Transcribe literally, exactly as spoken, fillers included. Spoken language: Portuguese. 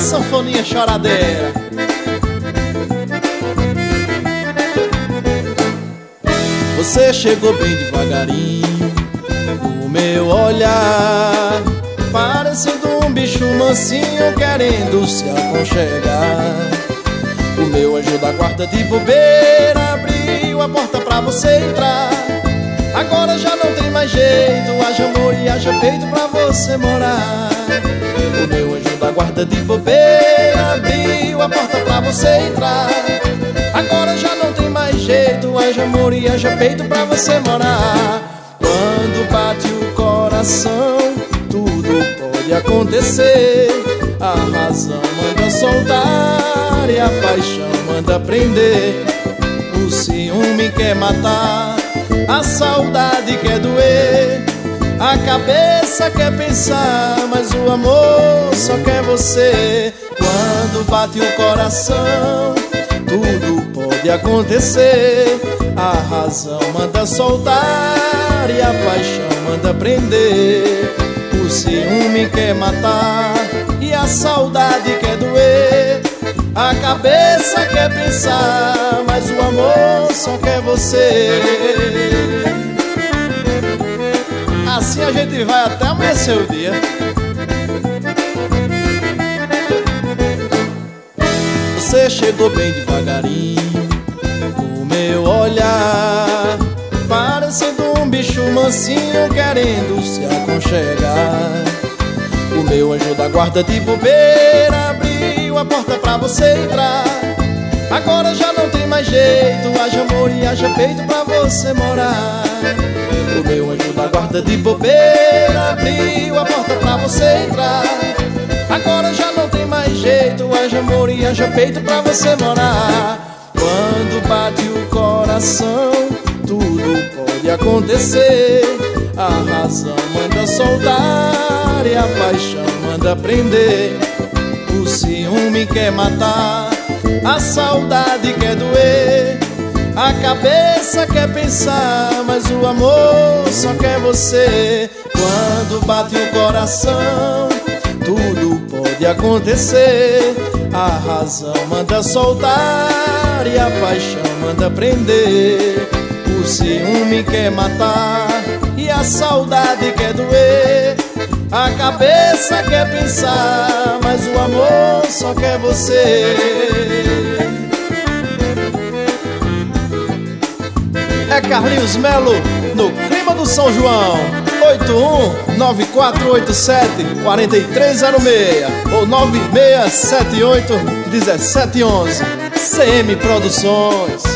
sanfoninha choradeira. Você chegou bem devagarinho no meu olhar, parecendo um bicho mansinho querendo se aconchegar. O meu anjo da guarda de bobeira abriu a porta pra você entrar. Agora já não tem mais jeito, haja amor e haja peito pra você morar. O meu anjo da guarda de bobeira abriu a porta pra você entrar. Agora já não tem mais jeito, haja amor e haja peito pra você morar. Quando bate o coração, tudo pode acontecer. A razão manda soltar e a paixão manda prender. O ciúme quer matar, a saudade quer doer, a cabeça quer pensar, mas o amor só quer você. Quando bate o coração, tudo pode acontecer. A razão manda soltar e a paixão manda prender. O ciúme quer matar e a saudade quer doer, a cabeça quer pensar, mas o amor só quer você. Assim a gente vai até amanhecer o dia. Você chegou bem devagarinho no meu olhar, parecendo um bicho mansinho querendo se aconchegar. O meu anjo da guarda de bobeira abriu a porta pra você entrar. Agora já não tem mais jeito, haja amor e haja peito pra você morar. O meu anjo da guarda de bobeira abriu a porta pra você entrar. Agora já não tem mais jeito, haja amor e haja peito pra você morar. Quando bate o coração, tudo pode acontecer. A razão manda soltar e a paixão manda prender. O ciúme quer matar, a saudade quer doer, a cabeça quer pensar, mas o amor só quer você. Quando bate o coração, tudo pode acontecer. A razão manda soltar e a paixão manda prender. O ciúme quer matar e a saudade quer doer, a cabeça quer pensar, mas o amor só quer você. É Carlinhos Melo no clima do São João. Oito um nove quatro oito sete quatro três zero seis ou nove seis sete oito um sete um um. C M Produções.